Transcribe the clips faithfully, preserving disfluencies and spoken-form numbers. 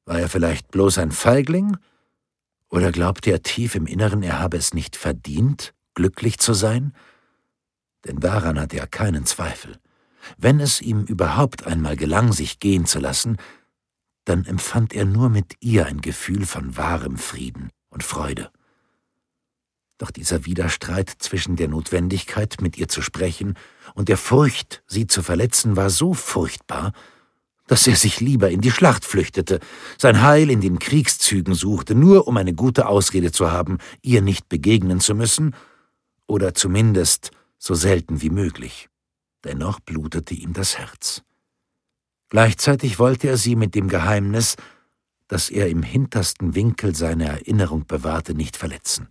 War er vielleicht bloß ein Feigling? Oder glaubte er tief im Inneren, er habe es nicht verdient, glücklich zu sein? Denn daran hatte er keinen Zweifel. Wenn es ihm überhaupt einmal gelang, sich gehen zu lassen, dann empfand er nur mit ihr ein Gefühl von wahrem Frieden und Freude. Doch dieser Widerstreit zwischen der Notwendigkeit, mit ihr zu sprechen, und der Furcht, sie zu verletzen, war so furchtbar, dass er sich lieber in die Schlacht flüchtete, sein Heil in den Kriegszügen suchte, nur um eine gute Ausrede zu haben, ihr nicht begegnen zu müssen, oder zumindest so selten wie möglich. Dennoch blutete ihm das Herz. Gleichzeitig wollte er sie mit dem Geheimnis, das er im hintersten Winkel seiner Erinnerung bewahrte, nicht verletzen.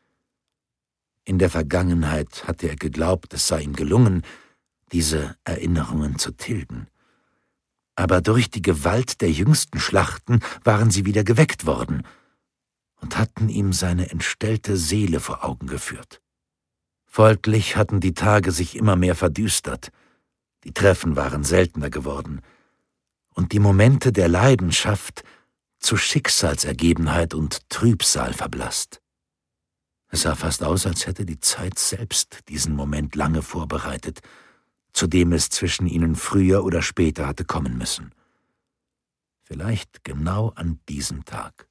In der Vergangenheit hatte er geglaubt, es sei ihm gelungen, diese Erinnerungen zu tilgen. Aber durch die Gewalt der jüngsten Schlachten waren sie wieder geweckt worden und hatten ihm seine entstellte Seele vor Augen geführt. Folglich hatten die Tage sich immer mehr verdüstert, die Treffen waren seltener geworden und die Momente der Leidenschaft zu Schicksalsergebenheit und Trübsal verblasst. Es sah fast aus, als hätte die Zeit selbst diesen Moment lange vorbereitet, zu dem es zwischen ihnen früher oder später hatte kommen müssen. Vielleicht genau an diesem Tag.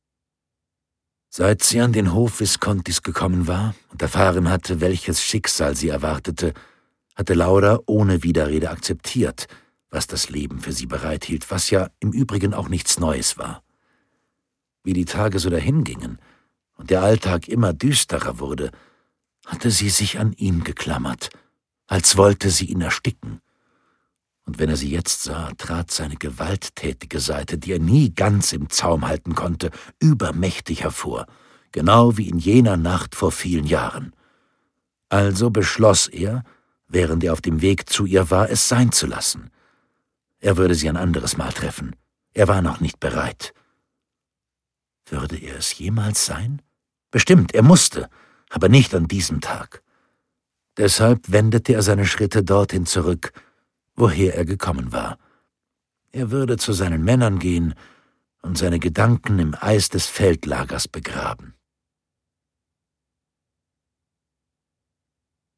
Seit sie an den Hof Viscontis gekommen war und erfahren hatte, welches Schicksal sie erwartete, hatte Laura ohne Widerrede akzeptiert, was das Leben für sie bereithielt, was ja im Übrigen auch nichts Neues war. Wie die Tage so dahingingen und der Alltag immer düsterer wurde, hatte sie sich an ihn geklammert, als wollte sie ihn ersticken. Und wenn er sie jetzt sah, trat seine gewalttätige Seite, die er nie ganz im Zaum halten konnte, übermächtig hervor, genau wie in jener Nacht vor vielen Jahren. Also beschloss er, während er auf dem Weg zu ihr war, es sein zu lassen. Er würde sie ein anderes Mal treffen. Er war noch nicht bereit. Würde er es jemals sein? Bestimmt, er musste, aber nicht an diesem Tag. Deshalb wendete er seine Schritte dorthin zurück, woher er gekommen war. Er würde zu seinen Männern gehen und seine Gedanken im Eis des Feldlagers begraben.